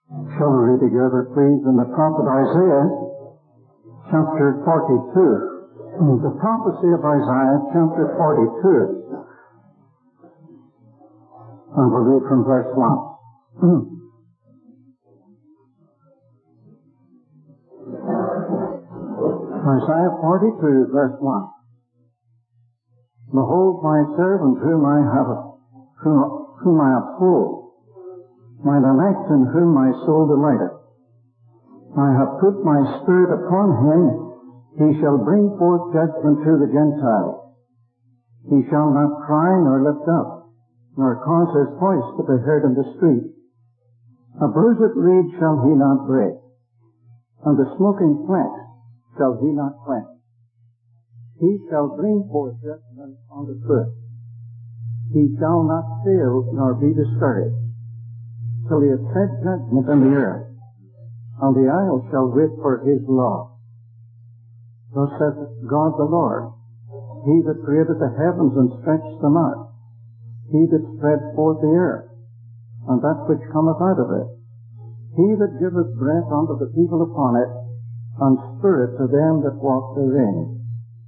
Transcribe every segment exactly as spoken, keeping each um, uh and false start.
Shall we read together, please, in the prophet Isaiah, chapter forty-two. The prophecy of Isaiah, chapter forty-two. And we'll read from verse one. Isaiah forty-two, verse one. Behold my servant whom I have, whom, whom I uphold, mine elect in whom my soul delighteth. I have put my spirit upon him, he shall bring forth judgment to the Gentiles. He shall not cry nor lift up, nor cause his voice to be heard in the street. A bruised reed shall he not break, and the smoking flax shall he not quench. He shall bring forth judgment on the earth. He shall not fail nor be discouraged, till he hath set judgment in the earth, and the isles shall wait for his law. Thus saith God the Lord, He that created the heavens and stretched them out, He that spread forth the earth, and that which cometh out of it, He that giveth breath unto the people upon it, and spirit to them that walk therein.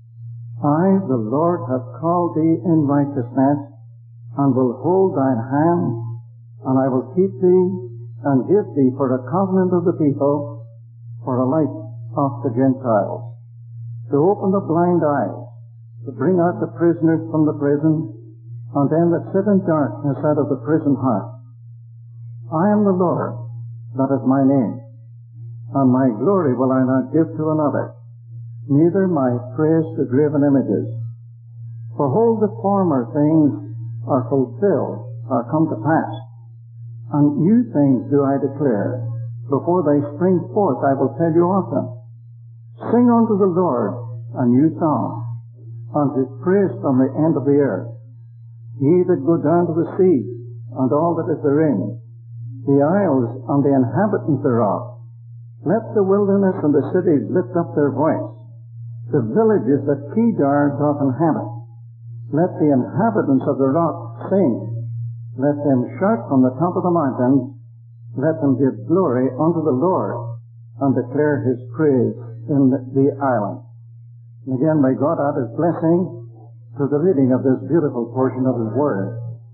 I, the Lord, have called thee in righteousness, and will hold thine hand, and I will keep thee, and give thee for a covenant of the people, for a light of the Gentiles, to open the blind eyes, to bring out the prisoners from the prison, and them that sit in darkness out of the prison house. I am the Lord, that is my name, and my glory will I not give to another, neither my praise to graven images. For hold, the former things are fulfilled, are come to pass, and new things do I declare. Before they spring forth, I will tell you of them. Sing unto the Lord a new song, and his praise from the end of the earth. Ye that go down to the sea, and all that is therein, the isles and the inhabitants thereof. Let the wilderness and the cities lift up their voice, the villages that Kedar doth inhabit. Let the inhabitants of the rock sing. Let them shout from the top of the mountains. Let them give glory unto the Lord, and declare his praise in the island. And again, may God add his blessing to the reading of this beautiful portion of his word.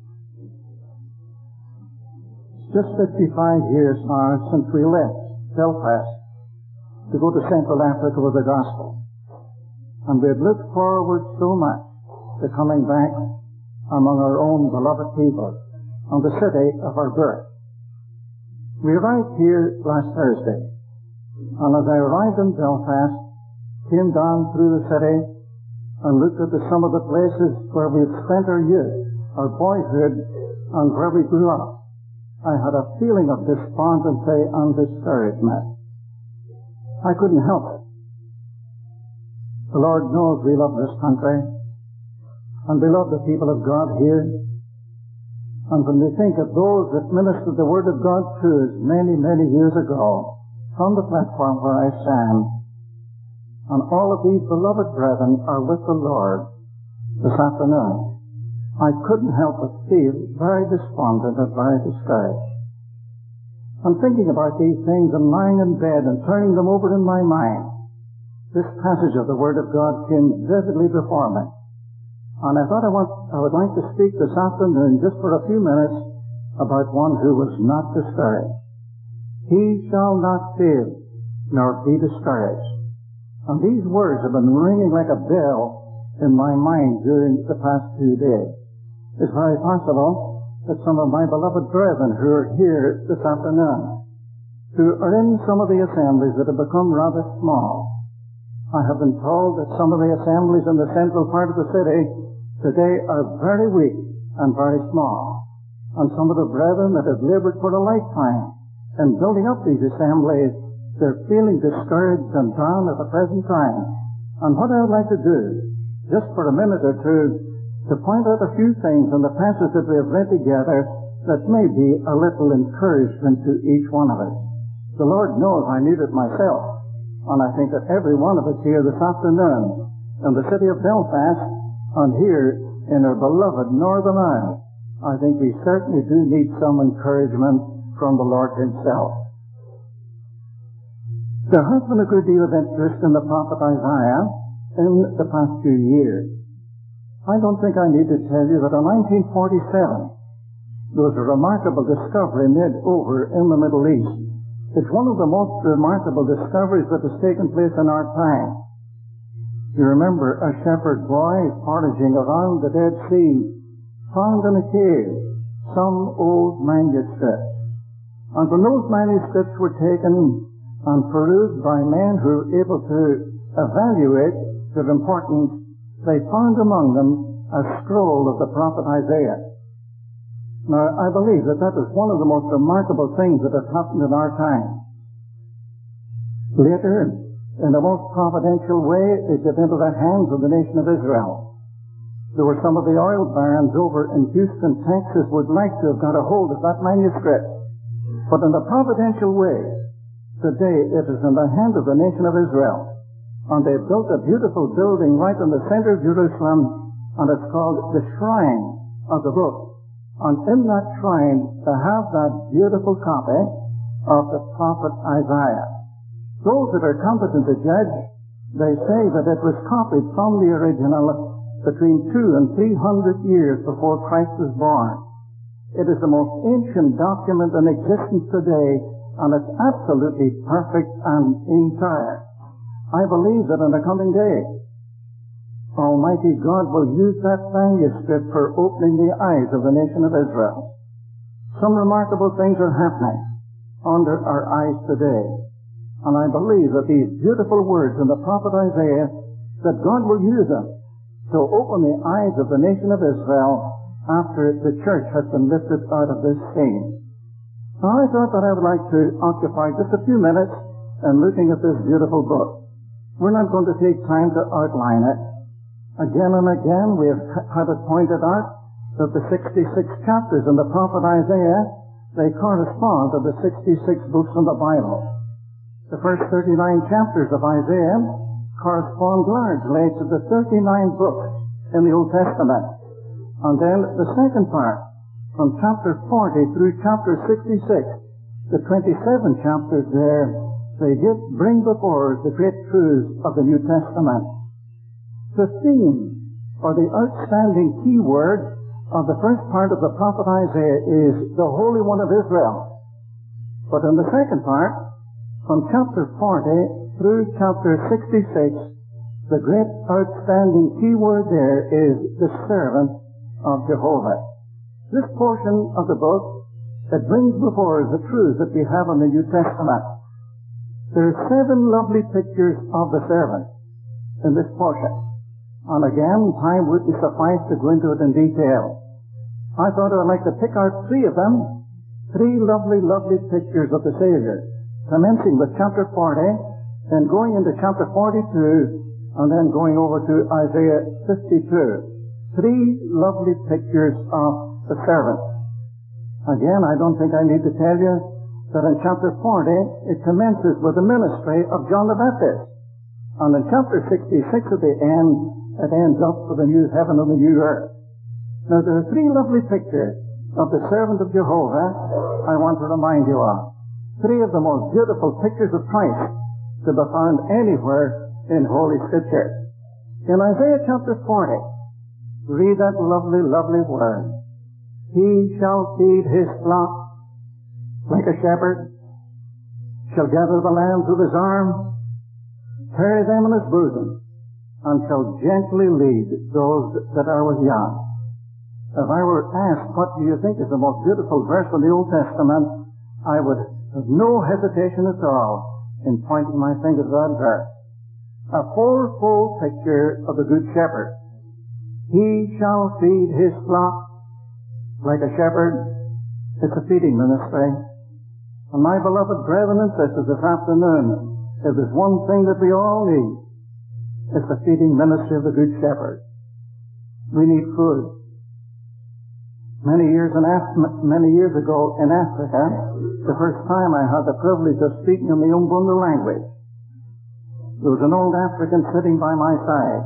It's just fifty-five years now since we left Belfast to go to Central Africa with the gospel. And we had looked forward so much to coming back among our own beloved people and the city of our birth. We arrived here last Thursday, and as I arrived in Belfast, came down through the city and looked at the, some of the places where we had spent our youth, our boyhood, and where we grew up, I had a feeling of despondency and discouragement. I couldn't help it. The Lord knows we love this country, and we love the people of God here. And when we think of those that ministered the Word of God to us many, many years ago, from the platform where I stand, and all of these beloved brethren are with the Lord this afternoon, I couldn't help but feel very despondent and very discouraged. And thinking about these things and lying in bed and turning them over in my mind, this passage of the Word of God came vividly before me. And I thought I, want, I would like to speak this afternoon just for a few minutes about one who was not discouraged. He shall not fail nor be discouraged. And these words have been ringing like a bell in my mind during the past few days. It's very possible that some of my beloved brethren who are here this afternoon, who are in some of the assemblies that have become rather small. I have been told that some of the assemblies in the central part of the city today are very weak and very small. And some of the brethren that have labored for a lifetime in building up these assemblies, they're feeling discouraged and down at the present time. And what I would like to do, just for a minute or two, to point out a few things in the passage that we have read together that may be a little encouragement to each one of us. The Lord knows I need it myself, and I think that every one of us here this afternoon in the city of Belfast and here in our beloved Northern Ireland, I think we certainly do need some encouragement from the Lord himself. There has been a good deal of interest in the prophet Isaiah in the past few years. I don't think I need to tell you that in nineteen forty-seven, there was a remarkable discovery made over in the Middle East. It's one of the most remarkable discoveries that has taken place in our time. You remember a shepherd boy foraging around the Dead Sea, found in a cave some old manuscripts. And when those manuscripts were taken and perused by men who were able to evaluate their importance, they found among them a scroll of the prophet Isaiah. Now, I believe that that is one of the most remarkable things that has happened in our time. Later, in the most providential way, it got into the hands of the nation of Israel. There were some of the oil barons over in Houston, Texas, would like to have got a hold of that manuscript. But in the providential way, today it is in the hand of the nation of Israel. And they've built a beautiful building right in the center of Jerusalem, and it's called the Shrine of the Book. And in that shrine, they have that beautiful copy of the prophet Isaiah. Those that are competent to judge, they say that it was copied from the original between two and three hundred years before Christ was born. It is the most ancient document in existence today, and it's absolutely perfect and entire. I believe that in the coming day, Almighty God will use that manuscript for opening the eyes of the nation of Israel. Some remarkable things are happening under our eyes today. And I believe that these beautiful words in the prophet Isaiah, that God will use them to open the eyes of the nation of Israel after the church has been lifted out of this scene. Now, I thought that I would like to occupy just a few minutes in looking at this beautiful book. We're not going to take time to outline it. Again and again, we have had it pointed out that the sixty-six chapters in the prophet Isaiah, they correspond to the sixty-six books in the Bible. The first thirty-nine chapters of Isaiah correspond largely to the thirty-nine books in the Old Testament. And then the second part, from chapter forty through chapter sixty-six, the twenty-seven chapters there, they give, bring before us the great truths of the New Testament. The theme, or the outstanding key word of the first part of the prophet Isaiah is the Holy One of Israel. But in the second part, from chapter forty through chapter sixty-six, the great outstanding key word there is the servant of Jehovah. This portion of the book, it brings before us the truths that we have in the New Testament. There are seven lovely pictures of the servant in this portion. And again, time wouldn't suffice to go into it in detail. I thought I would like to pick out three of them, three lovely, lovely pictures of the Savior, commencing with chapter forty, then going into chapter forty-two, and then going over to Isaiah fifty-two. Three lovely pictures of the servant. Again, I don't think I need to tell you that in chapter forty, it commences with the ministry of John the Baptist. And in chapter sixty-six at the end, it ends up with the new heaven and the new earth. Now, there are three lovely pictures of the servant of Jehovah I want to remind you of. Three of the most beautiful pictures of Christ to be found anywhere in Holy Scripture. In Isaiah chapter forty, read that lovely, lovely word. He shall feed his flock like a shepherd, shall gather the lambs with his arm, carry them in his bosom, and shall gently lead those that are with young. If I were asked, what do you think is the most beautiful verse in the Old Testament, I would have no hesitation at all in pointing my finger to that verse. A fourfold picture of the Good Shepherd. He shall feed his flock like a shepherd. It's a feeding ministry. And my beloved brethren and sisters, this afternoon, if there's one thing that we all need, it's the feeding ministry of the Good Shepherd. We need food. Many years in Af- many years ago in Africa, the first time I had the privilege of speaking in the Umbundu language, there was an old African sitting by my side.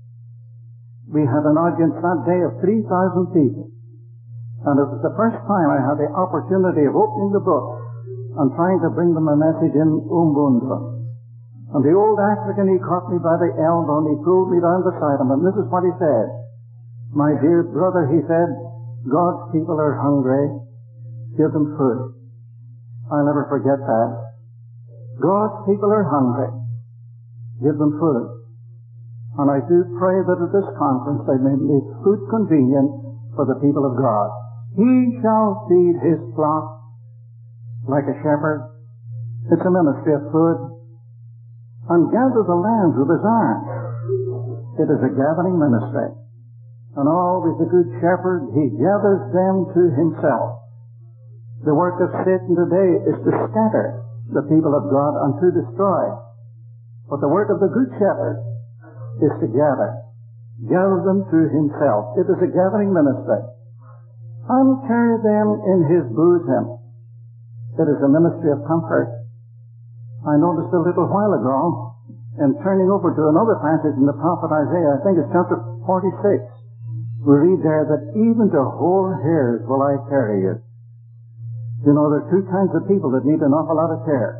We had an audience that day of three thousand people. And it was the first time I had the opportunity of opening the book and trying to bring them a message in Umbundu. And the old African, he caught me by the elbow and he pulled me down beside him. And this is what he said. My dear brother, he said, God's people are hungry. Give them food. I'll never forget that. God's people are hungry. Give them food. And I do pray that at this conference they may make food convenient for the people of God. He shall feed his flock like a shepherd. It's a ministry of food. And gather the lambs with his arm. It is a gathering ministry. And always the good shepherd, he gathers them to himself. The work of Satan today is to scatter the people of God and to destroy. But the work of the good shepherd is to gather. Gather them to himself. It is a gathering ministry. And carry them in his bosom. It is a ministry of comfort. I noticed a little while ago, in turning over to another passage in the prophet Isaiah, I think it's chapter forty-six, we read there that even to hoar hairs will I carry you. You know, there are two kinds of people that need an awful lot of care.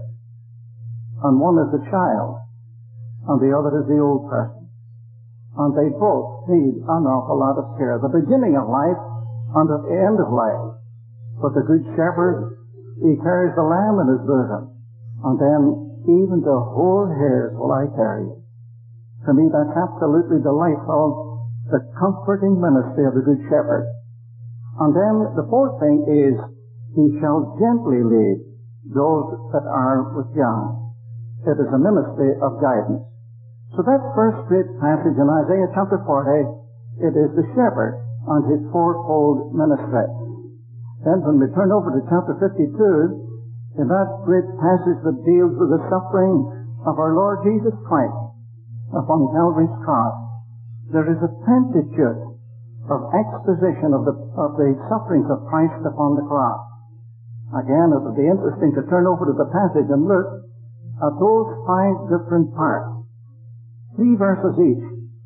And one is the child, and the other is the old person. And they both need an awful lot of care. The beginning of life and at the end of life. But the good shepherd, he carries the lamb in his bosom. And then, even to hoar hairs will I carry you. To me, that's absolutely delightful, the comforting ministry of the good shepherd. And then, the fourth thing is, he shall gently lead those that are with young. It is a ministry of guidance. So that first great passage in Isaiah chapter forty, it is the shepherd and his fourfold ministry. Then when we turn over to chapter fifty-two, in that great passage that deals with the suffering of our Lord Jesus Christ upon Calvary's cross, there is a pentateuch of exposition of the, of the sufferings of Christ upon the cross. Again, it would be interesting to turn over to the passage and look at those five different parts. Three verses each,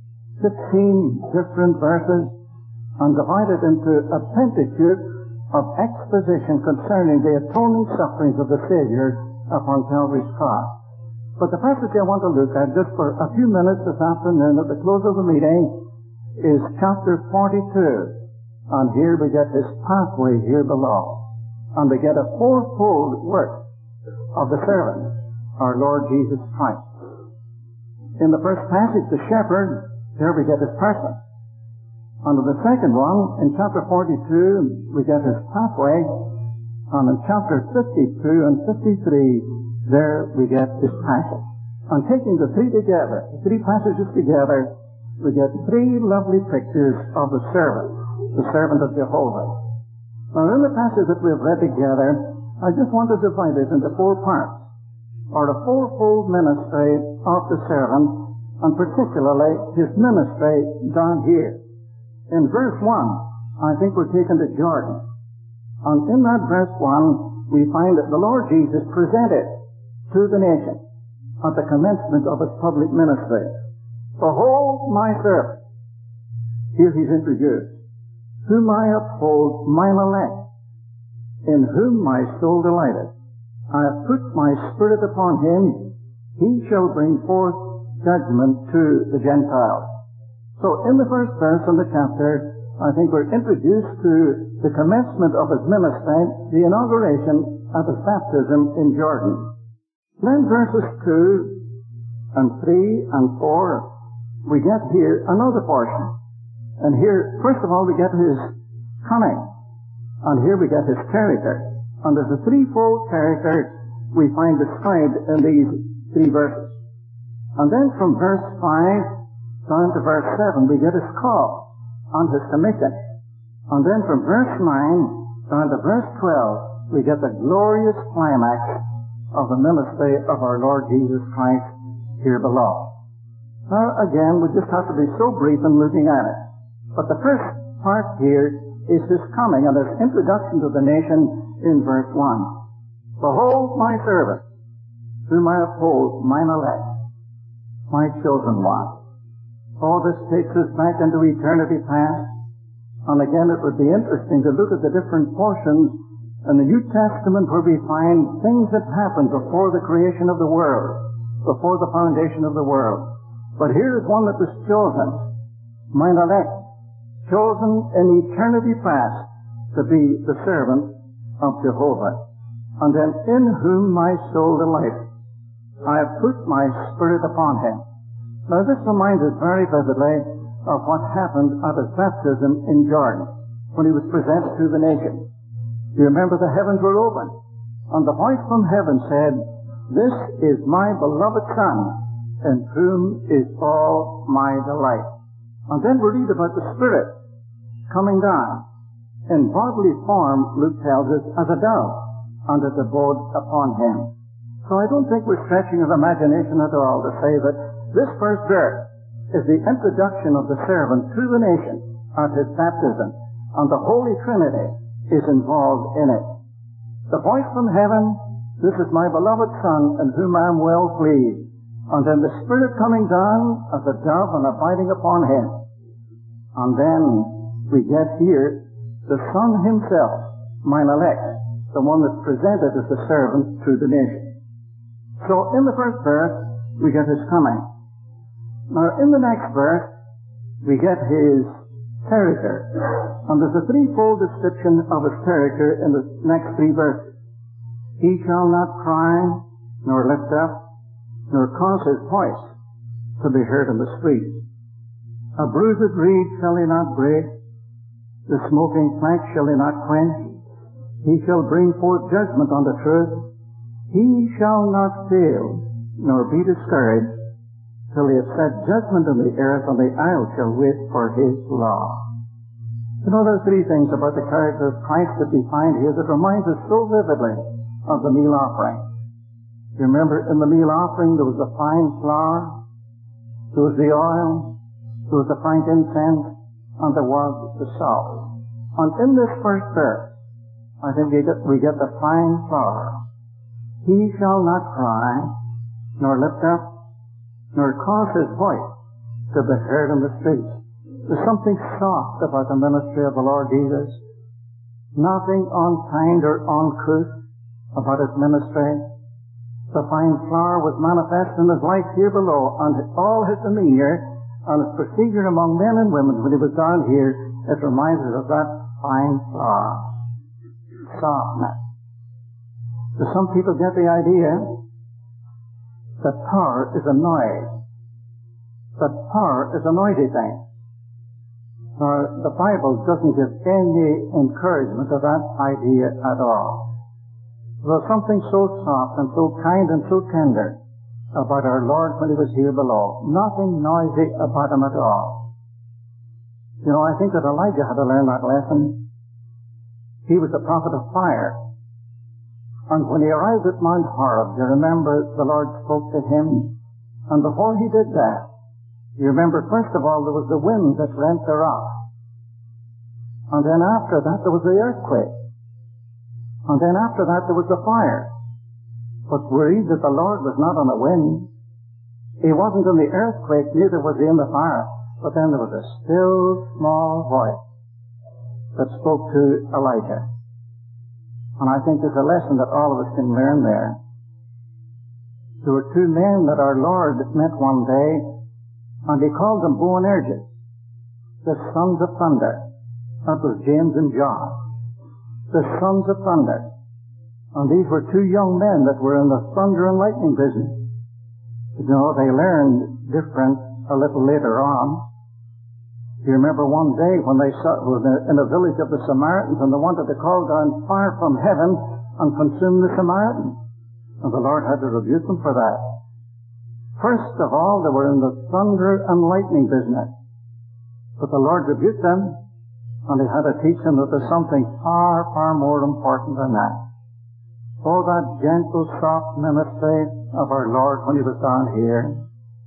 fifteen different verses, and divided into a pentateuch of exposition concerning the atoning sufferings of the Savior upon Calvary's cross. But the passage I want to look at just for a few minutes this afternoon at the close of the meeting is chapter forty-two. And here we get his pathway here below. And we get a fourfold work of the servant, our Lord Jesus Christ. In the first passage, the shepherd, there we get his person. And in the second one, in chapter forty-two, we get his pathway. And in chapter fifty-two and fifty-three, there we get his passion. And taking the three together, the three passages together, we get three lovely pictures of the servant, the servant of Jehovah. Now in the passage that we've read together, I just want to divide it into four parts, or a fourfold ministry of the servant, and particularly his ministry down here. In verse one, I think we're taken to Jordan. And in that verse one, we find that the Lord Jesus presented to the nation at the commencement of his public ministry, "Behold my servant." Here he's introduced. "Whom I uphold, mine elect, in whom my soul delighteth. I have put my spirit upon him. He shall bring forth judgment to the Gentiles." So in the first verse of the chapter, I think we're introduced to the commencement of his ministry, the inauguration of his baptism in Jordan. Then verses two and three and four, we get here another portion. And here, first of all, we get his coming. And here we get his character. And there's a threefold character we find described in these three verses. And then from verse five down to verse seven, we get his call and his commission. And then from verse nine down to verse twelve, we get the glorious climax of the ministry of our Lord Jesus Christ here below. Now again, we just have to be so brief in looking at it. But the first part here is his coming and his introduction to the nation in verse one. "Behold my servant, whom I uphold, mine elect, my chosen one." Oh, this takes us back into eternity past. And again, it would be interesting to look at the different portions in the New Testament where we find things that happened before the creation of the world. before the foundation of the world. But here is one that was chosen, mine elect, chosen in eternity past to be the servant of Jehovah. And then, in whom my soul delights, I have put my spirit upon him. Now this reminds us very vividly of what happened at his baptism in Jordan, when he was presented to the nation. You remember the heavens were open, and the voice from heaven said, "This is my beloved Son, in whom is all my delight." And then we read about the Spirit coming down in bodily form, Luke tells us, as a dove, and it abode upon him. So I don't think we're stretching his imagination at all to say that this first verse is the introduction of the servant to the nation at his baptism, and the Holy Trinity is involved in it. The voice from heaven, "This is my beloved Son, in whom I am well pleased." And then the Spirit coming down as a dove and abiding upon him. And then we get here the Son himself, mine elect, the one that's presented as the servant to the nation. So in the first verse, we get his coming. Now in the next verse, we get his character. And there's a threefold description of his character in the next three verses. He shall not cry, nor lift up, nor cause his voice to be heard in the street. A bruised reed shall he not break, the smoking flax shall he not quench. He shall bring forth judgment on the truth. He shall not fail, nor be discouraged, till he have set judgment on the earth, and the isles shall wait for his law. You know, there's three things about the character of Christ that we find here that reminds us so vividly of the meal offering. You remember in the meal offering there was the fine flour, there was the oil, there was the frankincense, and there was the salt. And in this first verse, I think we get, we get the fine flour. He shall not cry, nor lift up, nor cause his voice to be heard in the streets. There's something soft about the ministry of the Lord Jesus. Nothing unkind or uncouth about his ministry. The fine flower was manifest in his life here below, and all his demeanor and his procedure among men and women when he was down here, it reminds us of that fine flower. Softness. So some people get the idea that power is a noise, that power is a noisy thing. Now, the Bible doesn't give any encouragement to that idea at all. There's something so soft and so kind and so tender about our Lord when he was here below. Nothing noisy about him at all. You know, I think that Elijah had to learn that lesson. He was the prophet of fire. And when he arrived at Mount Horeb, you remember the Lord spoke to him. And before he did that, you remember, first of all, there was the wind that rent the rock. And then after that, there was the earthquake. And then after that, there was the fire. But we read that the Lord was not on the wind. He wasn't in the earthquake, neither was he in the fire. But then there was a still, small voice that spoke to Elijah. And I think there's a lesson that all of us can learn there. There were two men that our Lord met one day, and he called them Boanerges, the sons of thunder. That was James and John, the sons of thunder. And these were two young men that were in the thunder and lightning business. You know, they learned different a little later on. You remember one day when they saw, were in a village of the Samaritans, and they wanted to call down fire from heaven and consume the Samaritans. And the Lord had to rebuke them for that. First of all, they were in the thunder and lightning business. But the Lord rebuked them, and he had to teach them that there's something far, far more important than that. Oh, that gentle, soft ministry of our Lord when he was down here.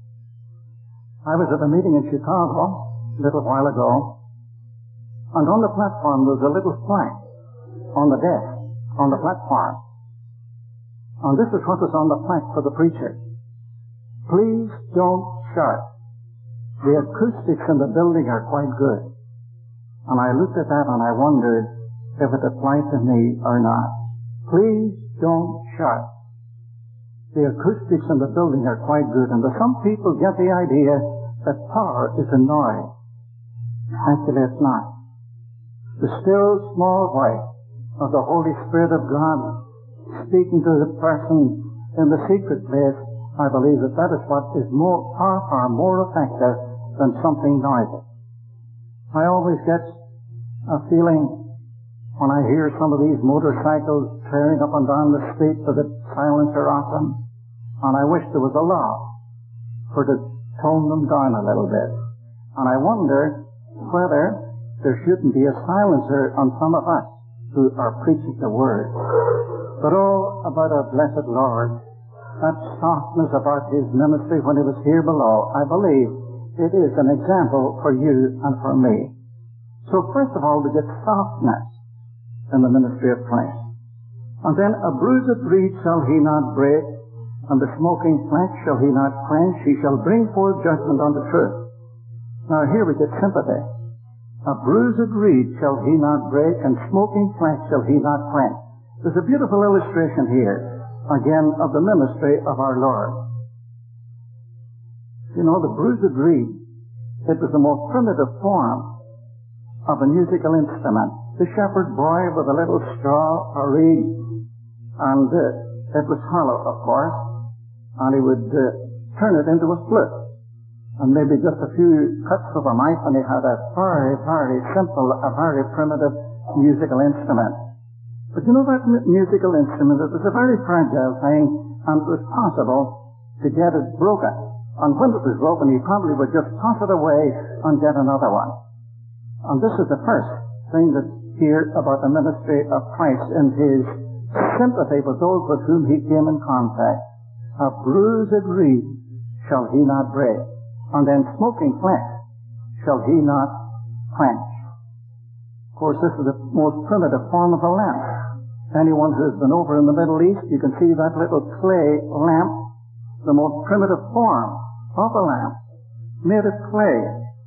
I was at a meeting in Chicago a little while ago, and on the platform there was a little plaque on the desk, on the platform. And this is what was on the plaque for the preacher. Please don't shout. The acoustics in the building are quite good. And I looked at that and I wondered if it applied to me or not. Please don't shout. The acoustics in the building are quite good, and some people get the idea that power is a noise. Actually, it's not. The still, small voice of the Holy Spirit of God speaking to the person in the secret place, I believe that that is what is more, far, far more effective than something noisy. I always get a feeling when I hear some of these motorcycles tearing up and down the street with a silencer off them, and I wish there was a law for to tone them down a little bit. And I wonder whether there shouldn't be a silencer on some of us who are preaching the Word. But oh, about our blessed Lord, that softness about His ministry when He was here below, I believe it is an example for you and for me. So first of all, we get softness in the ministry of Christ. And then, a bruised reed shall He not break, and the smoking flax shall He not quench. He shall bring forth judgment unto truth. Now here we get sympathy. A bruised reed shall He not break, and smoking flax shall He not quench. There's a beautiful illustration here, again, of the ministry of our Lord. You know, the bruised reed, it was the most primitive form of a musical instrument. The shepherd boy with a little straw or reed, and uh, it was hollow, of course, and he would uh, turn it into a flute, and maybe just a few cuts of a knife, and he had a very, very simple, a very primitive musical instrument. But you know that m- musical instrument, it was a very fragile thing, and it was possible to get it broken. And when it was broken, he probably would just toss it away and get another one. And this is the first thing that here about the ministry of Christ in His sympathy with those with whom He came in contact. A bruised reed shall He not break, and then smoking flax shall He not quench. Of course, this is the most primitive form of a lamp. Anyone who has been over in the Middle East, you can see that little clay lamp, the most primitive form of a lamp, made of clay,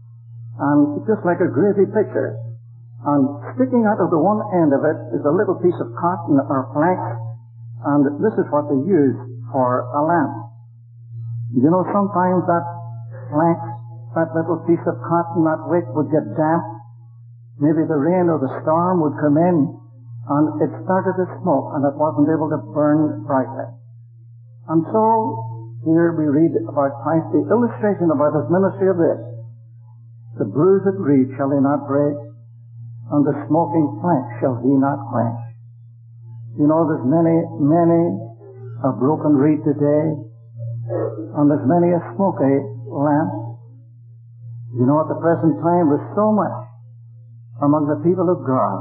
and just like a gravy pitcher. And sticking out of the one end of it is a little piece of cotton or flax, and this is what they use for a lamp. You know, sometimes that flax, that little piece of cotton, that wick would get damp. Maybe the rain or the storm would come in, and it started to smoke, and it wasn't able to burn brightly. And so, here we read about Christ, the illustration about His ministry of this. The bruised reed shall He not break, and the smoking flax shall He not quench. You know, there's many, many a broken reed today, and there's many a smoky lamp. You know, at the present time, there's so much among the people of God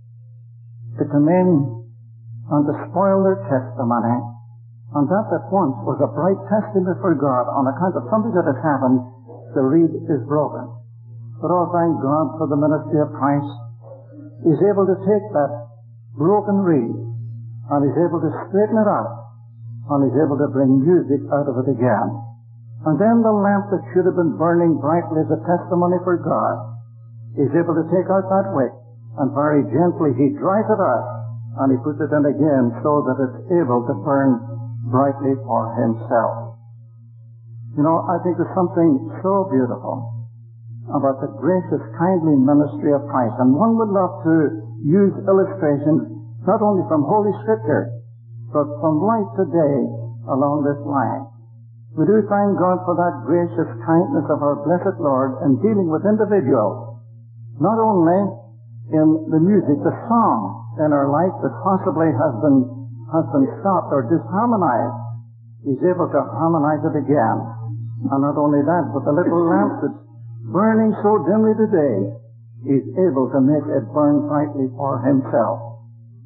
to come in and to spoil their testimony, and that at once was a bright testimony for God on account of something that has happened. The reed is broken. But oh, thank God for the ministry of Christ. He's able to take that broken reed, and He's able to straighten it out, and He's able to bring music out of it again. And then the lamp that should have been burning brightly as a testimony for God, He's able to take out that wick, and very gently He dries it out, and He puts it in again so that it's able to burn brightly for Himself. You know, I think there's something so beautiful about the gracious, kindly ministry of Christ. And one would love to use illustrations not only from Holy Scripture, but from life today along this line. We do thank God for that gracious kindness of our blessed Lord in dealing with individuals, not only in the music, the song in our life that possibly has been, has been stopped or disharmonized. He's able to harmonize it again. And not only that, but the little lamp that's burning so dimly today, He's able to make it burn brightly for Himself.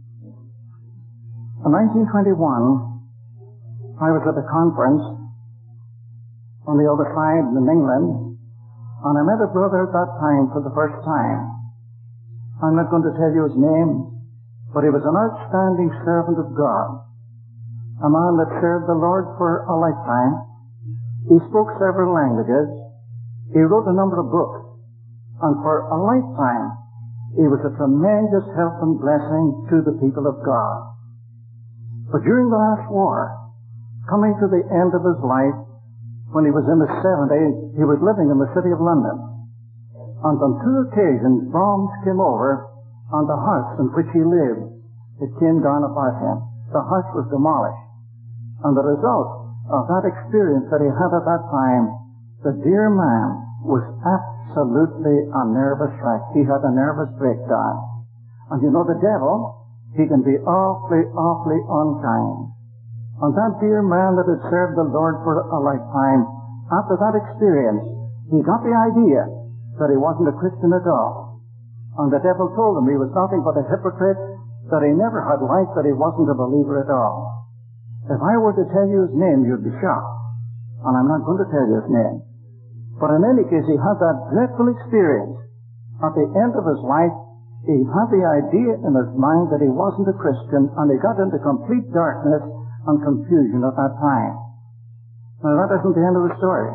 In nineteen twenty-one, I was at a conference on the other side in England, and I met a brother at that time for the first time. I'm not going to tell you his name, but he was an outstanding servant of God, a man that served the Lord for a lifetime. He spoke several languages. He wrote a number of books, and for a lifetime he was a tremendous help and blessing to the people of God. But during the last war, coming to the end of his life, when he was in his seventies, he was living in the city of London. And on two occasions, bombs came over on the house in which he lived. It came down about him. The house was demolished. And the result of that experience that he had at that time, the dear man was absolutely a nervous wreck. He had a nervous breakdown. And you know, the devil, he can be awfully, awfully unkind. And that dear man that had served the Lord for a lifetime, after that experience, he got the idea that he wasn't a Christian at all. And the devil told him he was nothing but a hypocrite, that he never had life, that he wasn't a believer at all. If I were to tell you his name, you'd be shocked. And I'm not going to tell you his name. But in any case, he had that dreadful experience. At the end of his life, he had the idea in his mind that he wasn't a Christian, and he got into complete darkness and confusion at that time. Now, that isn't the end of the story.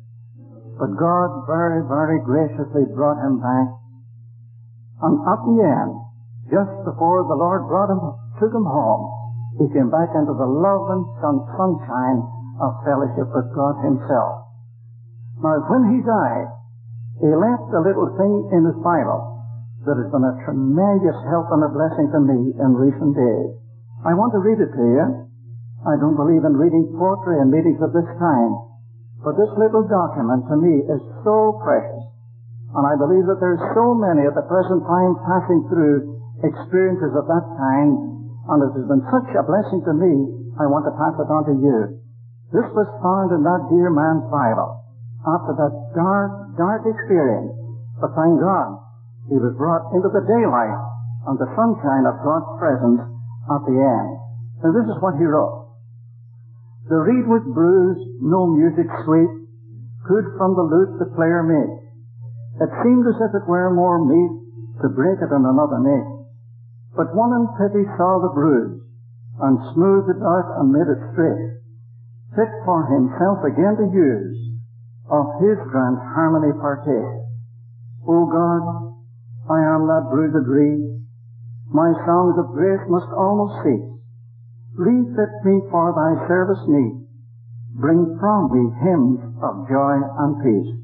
But God very, very graciously brought him back. And at the end, just before the Lord brought him, took him home, he came back into the love and sun, sunshine of fellowship with God himself. Now, when he died, he left a little thing in his Bible that has been a tremendous help and a blessing to me in recent days. I want to read it to you. I don't believe in reading poetry in meetings of this kind, but this little document to me is so precious. And I believe that there's so many at the present time passing through experiences of that kind, and it has been such a blessing to me, I want to pass it on to you. This was found in that dear man's Bible after that dark, dark experience. But thank God, he was brought into the daylight and the sunshine of God's presence at the end. Now this is what he wrote. The reed was bruised, no music sweet, could from the lute the player make. It seemed as if it were more meet to break it in another make. But one in pity saw the bruise, and smoothed it out and made it straight, fit for himself again to use, of his grand harmony partake. O God, I am that bruised reed, my songs of grace must almost cease. Refit me for thy service meet, bring from me hymns of joy and peace.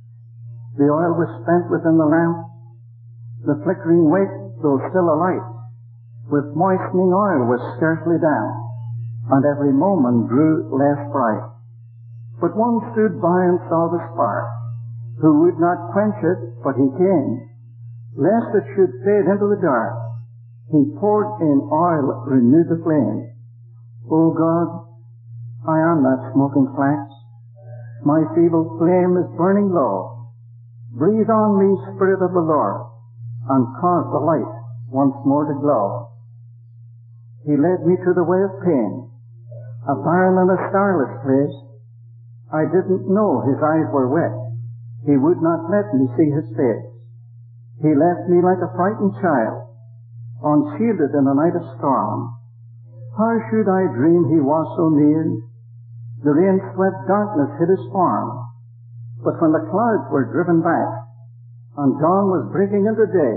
The oil was spent within the lamp, the flickering wick, though still alight, with moistening oil was scarcely down, and every moment grew less bright. But one stood by and saw the spark, who would not quench it, but he came, lest it should fade into the dark. He poured in oil, renewed the flame. O God, I am that smoking flax. My feeble flame is burning low. Breathe on me, Spirit of the Lord, and cause the light once more to glow. He led me to the way of pain, a barren and a starless place. I didn't know his eyes were wet. He would not let me see his face. He left me like a frightened child, unshielded in a night of storm. How should I dream he was so near? The rain-swept darkness hid his form. But when the clouds were driven back, and dawn was breaking into day,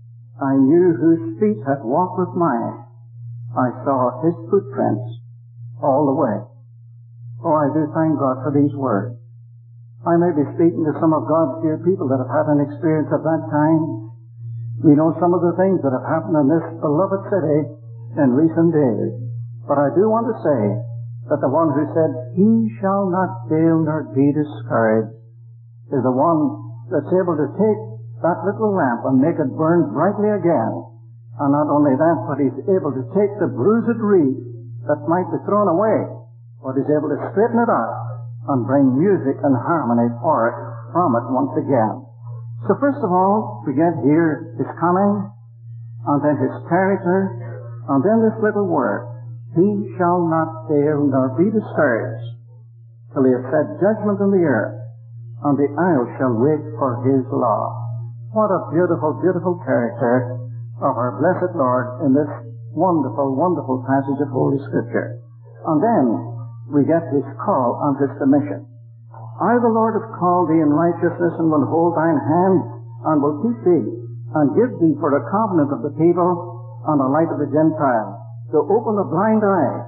I knew whose feet had walked with mine. I saw his footprints all the way. Oh, I do thank God for these words. I may be speaking to some of God's dear people that have had an experience of that kind. We know some of the things that have happened in this beloved city in recent days. But I do want to say that the one who said, "He shall not fail nor be discouraged," is the one that's able to take that little lamp and make it burn brightly again. And not only that, but he's able to take the bruised reed that might be thrown away, but he's able to straighten it out and bring music and harmony for it, from it once again. So first of all, we get here his coming, and then his character, and then this little word, "He shall not fail nor be discouraged, till he have set judgment in the earth, and the isles shall wait for his law." What a beautiful, beautiful character of our blessed Lord in this wonderful, wonderful passage of Holy Scripture. And then we get his call and his commission. "I, the Lord, have called thee in righteousness, and will hold thine hand, and will keep thee, and give thee for a covenant of the people, and a light of the Gentiles, to open the blind eye,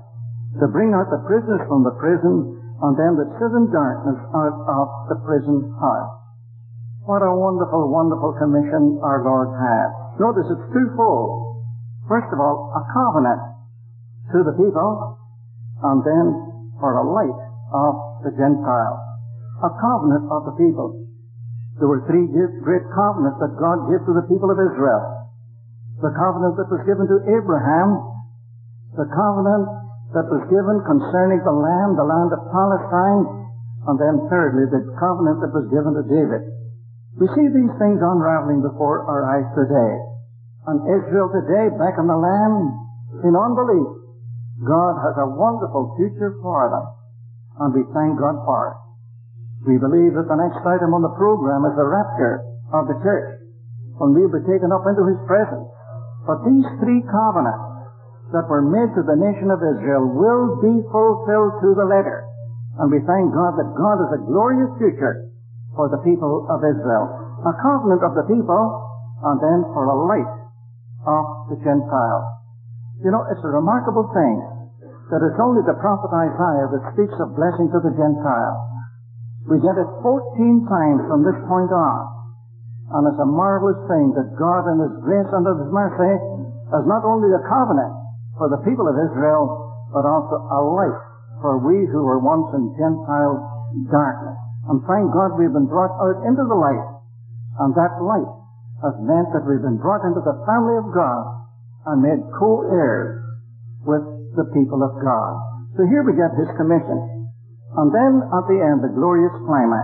to bring out the prisoners from the prison, and them that sit in darkness out of the prison house. What a wonderful, wonderful commission our Lord had. Notice it's twofold. First of all, a covenant to the people, and then for a light of the Gentiles. A covenant of the people. There were three great covenants that God gave to the people of Israel. The covenant that was given to Abraham, the covenant that was given concerning the land, the land of Palestine, and then thirdly, the covenant that was given to David. We see these things unraveling before our eyes today. And Israel today, back in the land, in unbelief, God has a wonderful future for them, and we thank God for it. We believe that the next item on the program is the rapture of the church, when we'll be taken up into His presence. But these three covenants that were made to the nation of Israel will be fulfilled to the letter. And we thank God that God has a glorious future for the people of Israel. A covenant of the people, and then for a light of the Gentiles. You know, it's a remarkable thing that it's only the prophet Isaiah that speaks of blessing to the Gentiles. We get it fourteen times from this point on. And it's a marvelous thing that God in His grace and His mercy has not only a covenant for the people of Israel, but also a light for we who were once in Gentile darkness. And thank God we've been brought out into the light. And that light has meant that we've been brought into the family of God and made co-heirs with the people of God. So here we get His commission. And then at the end, the glorious climax.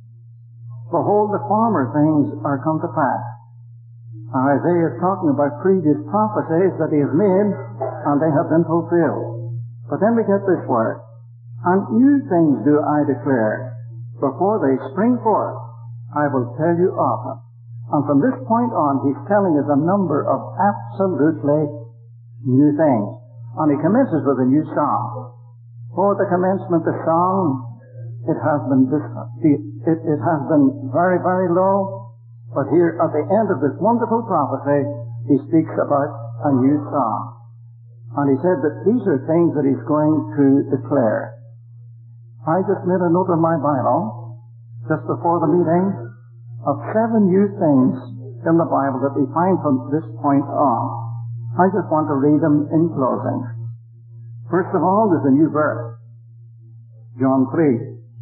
Behold, the former things are come to pass. Now, Isaiah is talking about previous prophecies that he has made, and they have been fulfilled. But then we get this word, and new things do I declare. Before they spring forth, I will tell you of them. And from this point on, he's telling us a number of absolutely new things. And he commences with a new song. For the commencement of the song, it has been it, it, it has been very, very low. But here at the end of this wonderful prophecy, he speaks about a new song. And he said that these are things that he's going to declare. I just made a note in my Bible, just before the meeting, of seven new things in the Bible that we find from this point on. I just want to read them in closing. First of all, there's a new birth, John three.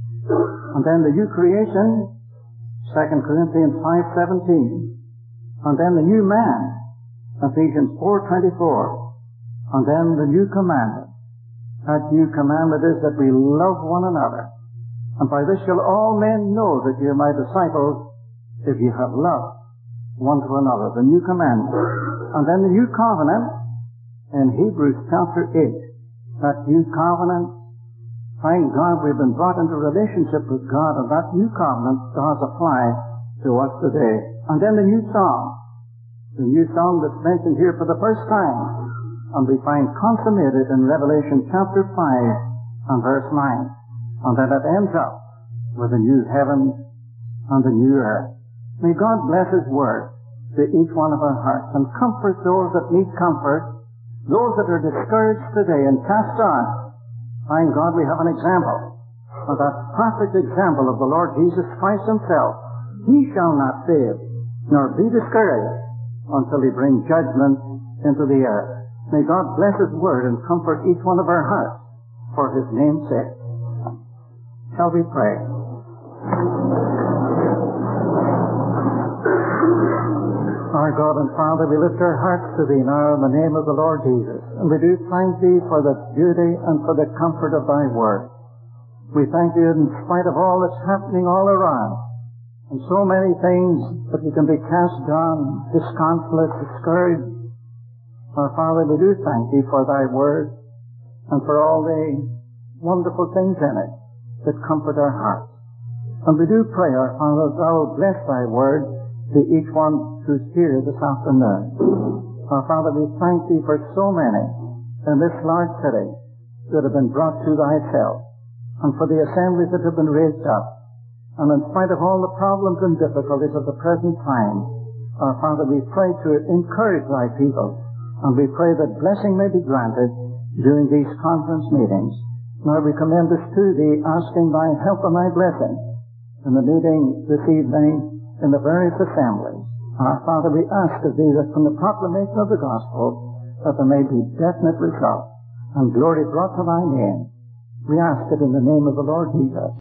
And then the new creation, Second Corinthians five seventeen. And then the new man, Ephesians four twenty-four. And then the new commandment. That new commandment is that we love one another. And by this shall all men know that ye are my disciples, if ye have love one to another. The new commandment. And then the new covenant in Hebrews chapter eight. That new covenant, thank God we've been brought into relationship with God, and that new covenant does apply to us today. And then the new song. The new song that's mentioned here for the first time. And we find consummated in Revelation chapter five and verse nine. And then it ends up with a new heaven and a new earth. May God bless His word to each one of our hearts and comfort those that need comfort, those that are discouraged today and cast down. Thank God we have an example, of that perfect example of the Lord Jesus Christ Himself. He shall not fail, nor be discouraged, until He bring judgment into the earth. May God bless His word and comfort each one of our hearts for His name's sake. Shall we pray? Our God and Father, we lift our hearts to Thee now in the name of the Lord Jesus. And we do thank Thee for the beauty and for the comfort of Thy word. We thank Thee in spite of all that's happening all around, and so many things that we can be cast down, disconsolate, discouraged. Our Father, we do thank Thee for Thy word and for all the wonderful things in it that comfort our hearts. And we do pray, our Father, Thou will bless Thy word to each one who's here this afternoon. Our Father, we thank Thee for so many in this large city that have been brought to Thyself, and for the assemblies that have been raised up. And in spite of all the problems and difficulties of the present time, our Father, we pray to encourage Thy people, and we pray that blessing may be granted, during these conference meetings. Lord, we commend this to Thee, asking Thy help and Thy blessing in the meeting this evening in the various assemblies. Our Father, we ask of Thee that from the proclamation of the gospel that there may be definite results and glory brought to Thy name. We ask it in the name of the Lord Jesus.